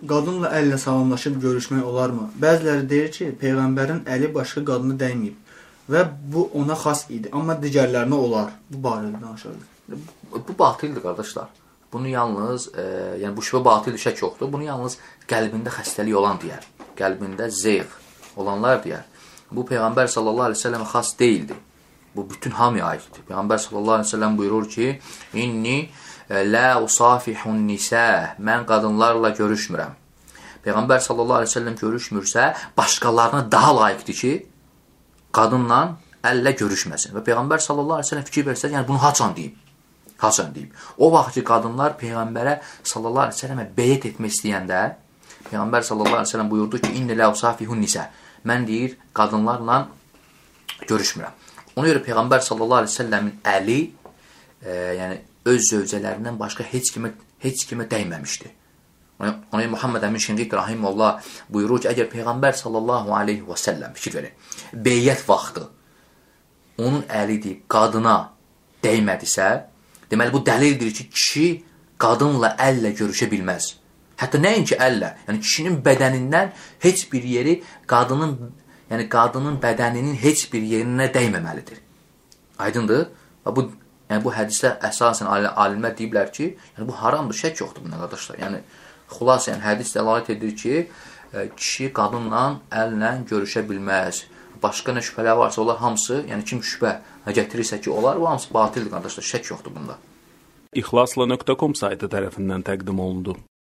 qadınla əllə salamlaşıb görüşmək olarmı? Bəziləri deyir ki, Peyğəmbərin əli başqa qadını dəyməyib və bu ona xas idi, amma digərlərinə olar. Bu barədə danışırıq. Bu batildir, qardaşlar. Bunu yalnız, yəni bu şübhə batildir, şək yoxdur. Bunu yalnız qəlbində xəstəlik olan deyər. Qəlbində zeyğ olanlar deyər. Bu Peyğəmbər sallallahu aleyhi ve sellemə xas deyildi. Bu bütün hamıya aiddir. Peyğəmbər sallallahu aleyhi ve sellem buyurur ki, İnni la usafihun nisə, mən qadınlarla görüşmürəm. Peyğəmbər sallallahu aleyhi ve sellem görüşmürsə, başqalarına daha layiqdir ki, qadınla əllə görüşməsin. Və Peyğəmbər sallallahu aleyhi ve sellem fikir versə, yəni bunu haçan deyib? Haçan deyib? O vaxt ki, qadınlar Peyğəmbərə sallallahu aleyhi ve sellemə beyət etmək istəyəndə, Peyğəmbər sallallahu aleyhi ve sellem buyurdu ki, İnni la usafihun nisə, mən deyir, qadınlarla görüşmürəm. Ona görə Peyğəmbər sallallahu aleyhi ve sellemin əli, yəni öz zövcələrindən başqa heç kimə dəyməmişdi. Ona Muhammed Əmin Şinqiti rahimehullah buyurur ki, əgər Peyğəmbər sallallahu aleyhi ve sellem fikir verin, beyyət vaxtı onun əli deyib qadına dəymədisə, deməli bu dəlildir ki, kişi qadınla əllə görüşə bilməz. Hətta nəinki əllə, yəni kişinin bədənindən heç bir yeri qadının bədəninin heç bir yerinə dəyməməlidir. Aydındır? Və bu hədisdə əsasən alimlər deyiblər ki, yəni bu haramdır, şək yoxdur buna, qardaşlar. Yəni xülasən hədis dəlalət edir ki, kişi qadınla əllə görüşə bilməz. Başqa nə şübhələr varsa, onlar hamısı, yəni kim şübhə gətirirsə ki, onlar, bu hamısı batildir, qardaşlar, şək yoxdur bunda. İxlasla.com saytı tərəfindən təqdim olundu.